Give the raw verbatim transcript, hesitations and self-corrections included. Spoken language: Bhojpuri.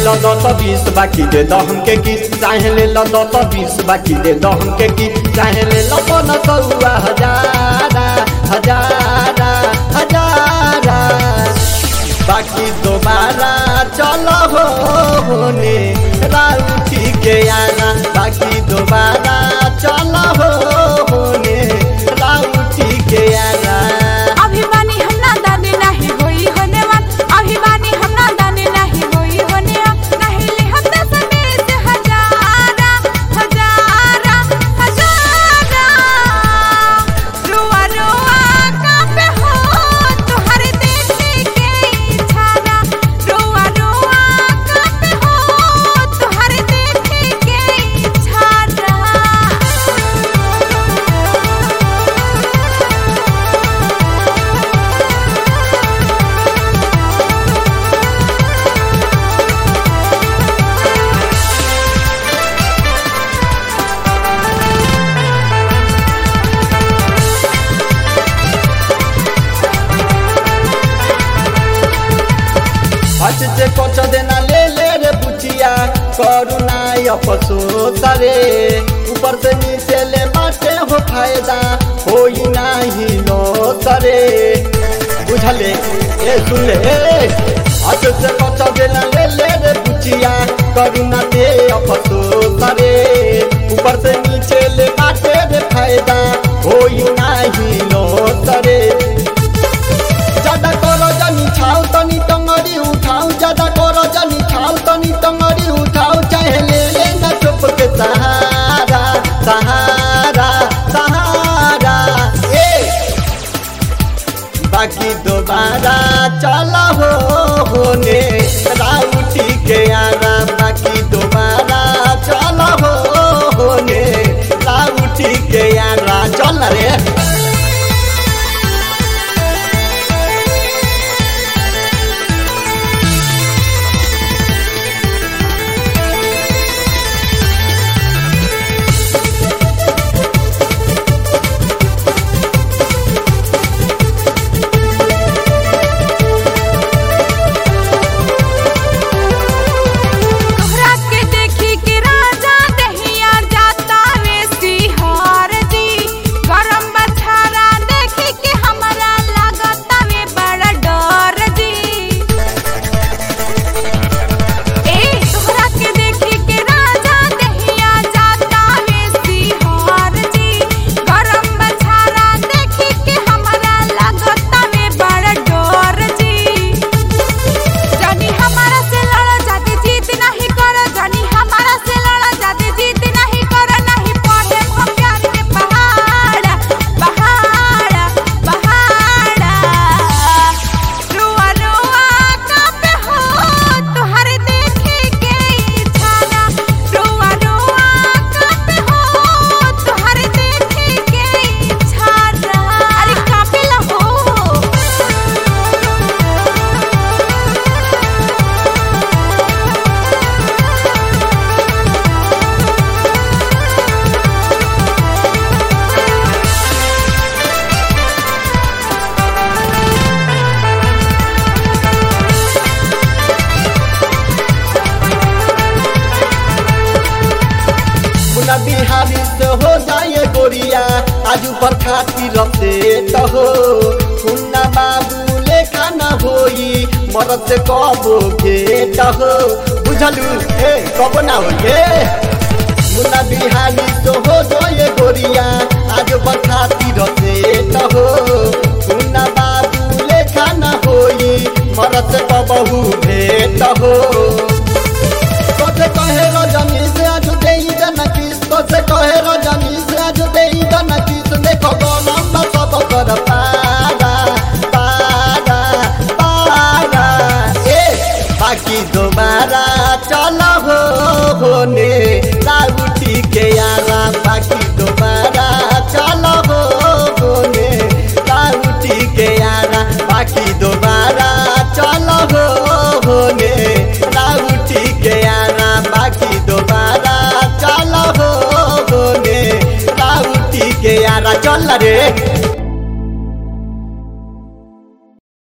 लो दस बीस बाकी दे दो हमके किस चाहे ले लो दस बीस बाकी दे दो हमके किस चाहे ले लो पन सौआ हजारा हजारा हजारा बाकी दोबारा चलो हो होने राउटी के आना बाकी दोबारा चलो हो होने राउटी के आना अभिमानी हम ना दाने नहीं होई होने वाला अभिमानी हम ना दाने नहीं होई होने नहीं ले हम दस बीस हजारा हजारा हजारा रुआ रुआ कांपे हो तुहरे देखे के इच्छारा रुआ रुआ कांपे हो तुहरे देखे के इच्छारा हज से कोच देना ले ले रे बुचिया करुणा अफसोस रे ऊपर से नीचे ले बाटे हो फायदा होई नाही लो सरे बुझले ए सुन ले हज से कोच देना ले ले रे बुचिया करुणा दे अफसोस रे ऊपर से नीचे ले बाटे रे फायदा होई नाही लो सरे ज्यादा करो जानी छाऊ तनी टंगड़ी उठाऊ ज्यादा करो जानी छाऊ तनी टंगड़ी उठाऊ चाहे ले लेना चुप के सहारा सहारा सहारा ए बाकी दोबारा चला हो होने राउटी के आना बाकी दोबारा चला हो होने राउटी के आना चल रे तोहरा के देखी के राजा दहिया जाता वे सिहार जी गरम बछारा देखी के हमरा लागता वे बड़ा डर जी ए तोहरा के देखी के राजा दहिया जाता वे सिहार जी गरम बछारा देखी के हमरा लागता वे बड़ा डर जी जानी हमारा से लड़ा जाते जीत नहीं करो जानी हमारा से लड़ा जाते जीत नहीं करो नहीं पढ़े हम प्यार के पहाड़ा पहाड़ा पहाड़ा रुआ रुआ कांपे हो तुहरे देखे के इच्छारा रुआ रुआ कांपे हो तुहरे देखे के इच्छारा अरे कांपे ला हो मुना बिहारी से हो जाए गोरिया आजू पर खाती रते तो हो मुन्ना बाबू लेखा न होई मरद से कबो भेट हो बुझलू ए कबो ना होए मुना बिहारी से हो जाए गोरिया आजू पर खाती रते तो हो मुन्ना बाबू लेखा न होई मरद से कबहू भेट हो तोसे कहे रजनी से आज दे दन किस तोसे कहे रजनी से आज दे दन किस देखो गोलम सब कर पारा पारा पारा ए बाकी दोबारा चलो हो होने राउटी के आना बाकी दोबारा चलो हो होने राउटी के आना बाकी दोबारा चलो हो होने राउटी के आना बाकी दोबारा चलो हो होने राउटी के आना चल रे।